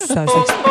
Ça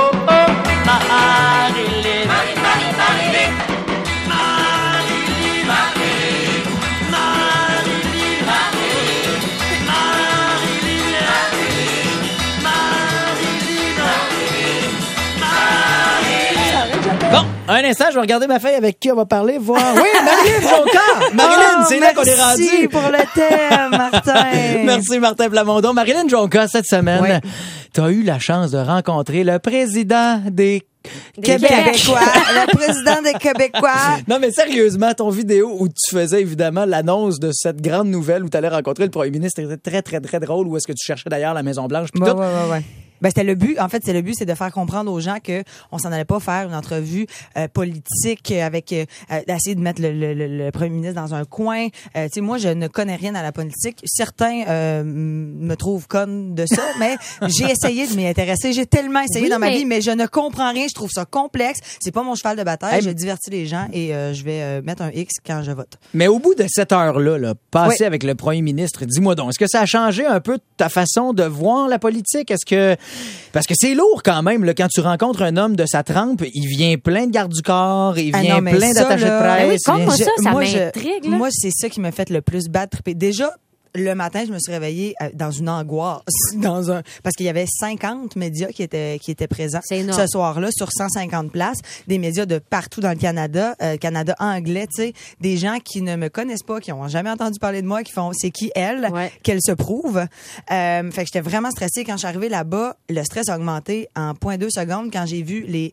Bon, un instant, je vais regarder ma feuille avec qui on va parler, voir. Oui, Marilyn Jonca! Marilyn, c'est là qu'on est rendu. Merci pour le thème, Martin. Merci, Martin Plamondon. Marilyn Jonca, cette semaine, t'as eu la chance de rencontrer le président des Québécois. Le président des Québécois. Non, mais sérieusement, ton vidéo où tu faisais évidemment l'annonce de cette grande nouvelle où tu allais rencontrer le premier ministre était très, très, très drôle. Où est-ce que tu cherchais d'ailleurs la Maison-Blanche? Puis tout. Ouais. Ben, c'était le but. En fait, c'est de faire comprendre aux gens que on s'en allait pas faire une entrevue politique avec d'essayer de mettre le premier ministre dans un coin. Tu sais, moi, je ne connais rien à la politique. Certains me trouvent conne de ça, mais j'ai essayé de m'y intéresser. J'ai tellement essayé dans ma vie, mais je ne comprends rien. Je trouve ça complexe. C'est pas mon cheval de bataille. Je divertis les gens et je vais mettre un X quand je vote. Mais au bout de cette heure-là, passée avec le premier ministre, dis-moi donc, est-ce que ça a changé un peu ta façon de voir la politique? Parce que c'est lourd quand même, là, quand tu rencontres un homme de sa trempe, il vient plein de gardes du corps, il vient plein d'attachés de presse. Ça m'intrigue. Moi, c'est ça qui m'a fait le plus bad tripper. Déjà, le matin, je me suis réveillée dans une angoisse, parce qu'il y avait 50 médias qui étaient présents ce soir-là sur 150 places, des médias de partout dans le Canada, Canada anglais, tu sais, des gens qui ne me connaissent pas, qui ont jamais entendu parler de moi, qui font c'est qui elle, qu'elle se prouve. Fait que j'étais vraiment stressée quand je suis arrivée là-bas. Le stress a augmenté en 0.2 secondes quand j'ai vu les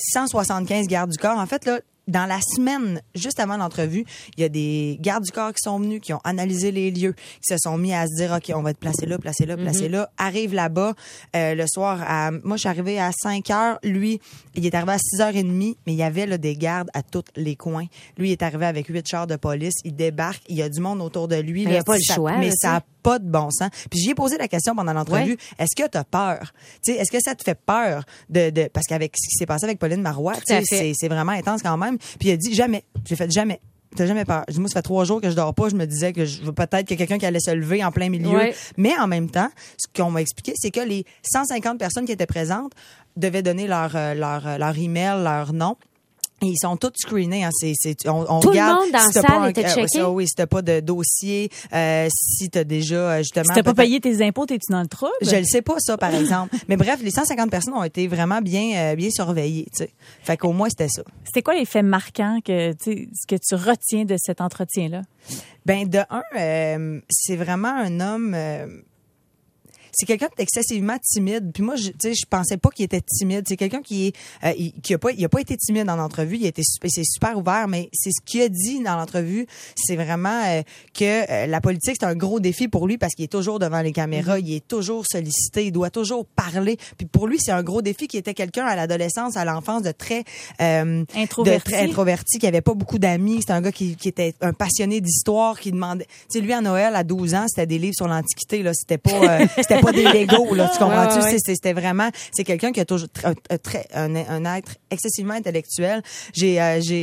175 gardes du corps. En fait, là, dans la semaine, juste avant l'entrevue, il y a des gardes du corps qui sont venus, qui ont analysé les lieux, qui se sont mis à se dire, OK, on va te placer là, placer là. Arrive là-bas, le soir, moi, je suis arrivée à 5h. Lui, il est arrivé à 6h30, mais il y avait là, des gardes à tous les coins. Lui, il est arrivé avec 8 chars de police. Il débarque. Il y a du monde autour de lui. Il n'y a pas le choix. Mais ça n'a pas de bon sens. Puis j'y ai posé la question pendant l'entrevue. Est-ce que tu as peur? T'sais, est-ce que ça te fait peur de parce qu'avec ce qui s'est passé avec Pauline Marois, c'est vraiment intense quand même. Puis il a dit jamais. J'ai fait jamais. T'as jamais peur. Moi, ça fait 3 jours que je dors pas. Je me disais que peut-être qu'il y a quelqu'un qui allait se lever en plein milieu. Mais en même temps, ce qu'on m'a expliqué, c'est que les 150 personnes qui étaient présentes devaient donner leur email, leur nom. Et ils sont tous screenés. Hein. On tout regarde, le monde dans la salle était checké. Oui, si t'as pas de dossier, si t'as déjà justement... Si t'as pas payé tes impôts, t'es-tu dans le trouble? Je le sais pas, ça, par exemple. Mais bref, les 150 personnes ont été vraiment bien surveillées. T'sais. Fait qu'au moins, c'était ça. C'était quoi les faits marquants que tu retiens de cet entretien-là? Ben, de un, c'est vraiment un homme... c'est quelqu'un d'excessivement timide. Puis moi, je pensais pas qu'il était timide. C'est quelqu'un qui a pas été timide dans l'entrevue. C'est super ouvert, mais c'est ce qu'il a dit dans l'entrevue. C'est vraiment que la politique, c'est un gros défi pour lui parce qu'il est toujours devant les caméras. Il est toujours sollicité. Il doit toujours parler. Puis pour lui, c'est un gros défi qui était quelqu'un à l'adolescence, à l'enfance, de très introverti, qui avait pas beaucoup d'amis. C'était un gars qui était un passionné d'histoire, qui demandait... Tu sais, lui, à Noël, à 12 ans, c'était des livres sur l'Antiquité. Là, c'était pas des Legos, là, tu comprends-tu? C'était vraiment, c'est quelqu'un qui a toujours un être excessivement intellectuel. J'ai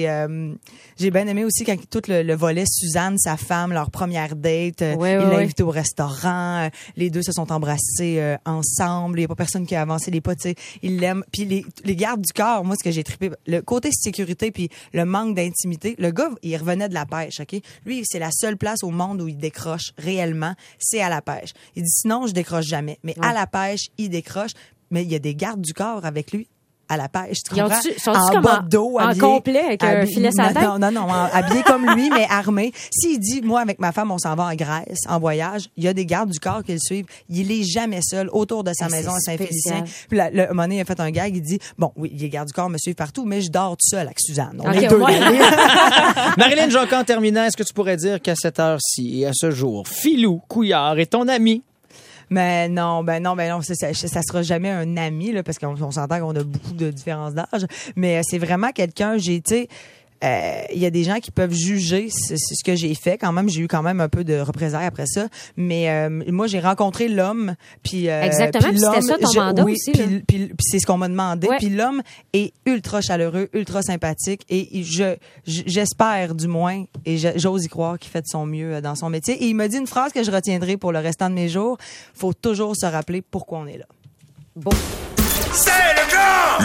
bien aimé aussi quand tout le volet Suzanne, sa femme, leur première date, il l'a invité au restaurant, les deux se sont embrassés ensemble, il n'y a pas personne qui a avancé les pas, tu sais, il l'aime. Puis les gardes du corps, moi, ce que j'ai trippé, le côté sécurité puis le manque d'intimité, le gars, il revenait de la pêche, OK? Lui, c'est la seule place au monde où il décroche réellement, c'est à la pêche. Il dit, sinon, je décroche jamais. Mais à la pêche, il décroche. Mais il y a des gardes du corps avec lui à la pêche. Tu comprends? En bas d'eau, en complet, avec un filet sans tête? Non, habillé comme lui, mais armé. S'il dit, moi, avec ma femme, on s'en va en Grèce, en voyage, il y a des gardes du corps qui le suivent. Il est jamais seul autour de sa maison à Saint-Félicien. Puis un moment donné, il a fait un gag, il dit, bon, oui, les gardes du corps me suivent partout, mais je dors tout seul avec Suzanne. On est deux. Marilyn Jonca, en terminant, est-ce que tu pourrais dire qu'à cette heure-ci et à ce jour, Philou Couillard est ton ami? Mais non, ça sera jamais un ami, là, parce qu'on s'entend qu'on a beaucoup de différences d'âge. Mais c'est vraiment quelqu'un, il y a des gens qui peuvent juger ce que j'ai fait. Quand même, j'ai eu quand même un peu de représailles après ça. Mais moi, j'ai rencontré l'homme. Puis exactement. Puis c'était ça ton mandat aussi. Puis c'est ce qu'on m'a demandé. Ouais. Puis l'homme est ultra chaleureux, ultra sympathique. Et j'espère du moins, et j'ose y croire qu'il fait de son mieux dans son métier. Et il m'a dit une phrase que je retiendrai pour le restant de mes jours. Faut toujours se rappeler pourquoi on est là. Bon. C'est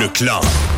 Le Clan.